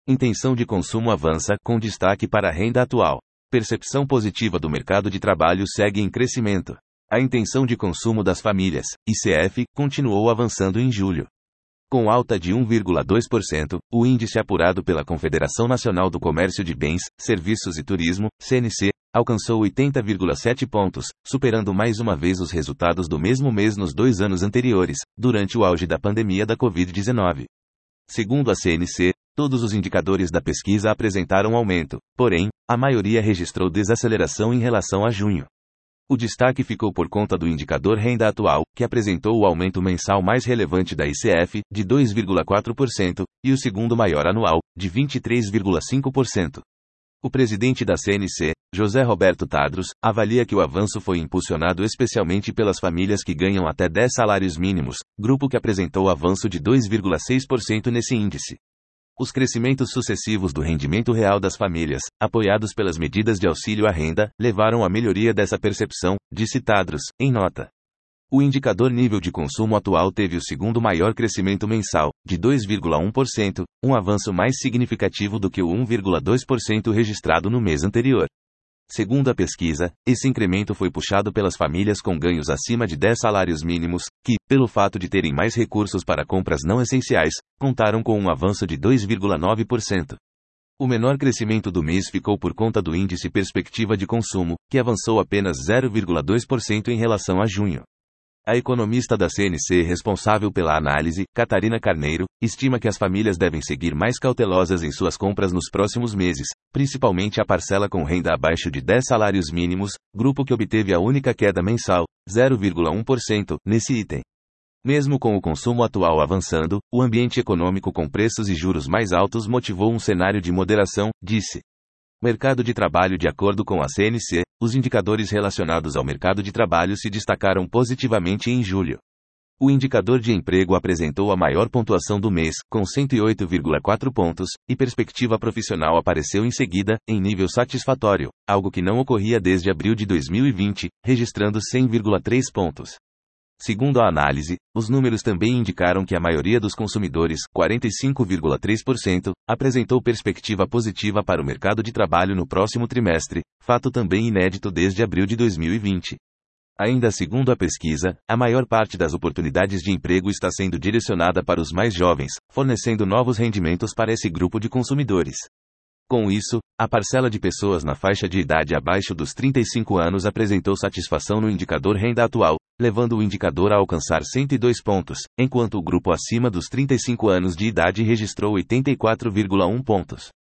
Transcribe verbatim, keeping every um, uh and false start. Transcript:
Intenção de consumo avança, com destaque para a renda atual. Percepção positiva do mercado de trabalho segue em crescimento. A intenção de consumo das famílias, I C F, continuou avançando em julho. Com alta de um vírgula dois por cento, o índice apurado pela Confederação Nacional do Comércio de Bens, Serviços e Turismo, C N C, alcançou oitenta vírgula sete pontos, superando mais uma vez os resultados do mesmo mês nos dois anos anteriores, durante o auge da pandemia da covid dezenove. Segundo a C N C, todos os indicadores da pesquisa apresentaram aumento, porém, a maioria registrou desaceleração em relação a junho. O destaque ficou por conta do indicador renda atual, que apresentou o aumento mensal mais relevante da I C F, de dois vírgula quatro por cento, e o segundo maior anual, de vinte e três vírgula cinco por cento. O presidente da C N C, José Roberto Tadros, avalia que o avanço foi impulsionado especialmente pelas famílias que ganham até dez salários mínimos, grupo que apresentou avanço de dois vírgula seis por cento nesse índice. Os crescimentos sucessivos do rendimento real das famílias, apoiados pelas medidas de auxílio à renda, levaram à melhoria dessa percepção, disse Tadros, em nota. O indicador nível de consumo atual teve o segundo maior crescimento mensal, de dois vírgula um por cento, um avanço mais significativo do que o um vírgula dois por cento registrado no mês anterior. Segundo a pesquisa, esse incremento foi puxado pelas famílias com ganhos acima de dez salários mínimos, que, pelo fato de terem mais recursos para compras não essenciais, contaram com um avanço de dois vírgula nove por cento. O menor crescimento do mês ficou por conta do índice Perspectiva de Consumo, que avançou apenas zero vírgula dois por cento em relação a junho. A economista da C N C responsável pela análise, Catarina Carneiro, estima que as famílias devem seguir mais cautelosas em suas compras nos próximos meses, principalmente a parcela com renda abaixo de dez salários mínimos, grupo que obteve a única queda mensal, zero vírgula um por cento, nesse item. Mesmo com o consumo atual avançando, o ambiente econômico com preços e juros mais altos motivou um cenário de moderação, disse. Mercado de trabalho. De acordo com a C N C, os indicadores relacionados ao mercado de trabalho se destacaram positivamente em julho. O indicador de emprego apresentou a maior pontuação do mês, com cento e oito vírgula quatro pontos, e perspectiva profissional apareceu em seguida, em nível satisfatório, algo que não ocorria desde abril de dois mil e vinte, registrando cem vírgula três pontos. Segundo a análise, os números também indicaram que a maioria dos consumidores, quarenta e cinco vírgula três por cento, apresentou perspectiva positiva para o mercado de trabalho no próximo trimestre, fato também inédito desde abril de dois mil e vinte. Ainda segundo a pesquisa, a maior parte das oportunidades de emprego está sendo direcionada para os mais jovens, fornecendo novos rendimentos para esse grupo de consumidores. Com isso, a parcela de pessoas na faixa de idade abaixo dos trinta e cinco anos apresentou satisfação no indicador renda atual, levando o indicador a alcançar cento e dois pontos, enquanto o grupo acima dos trinta e cinco anos de idade registrou oitenta e quatro vírgula um pontos.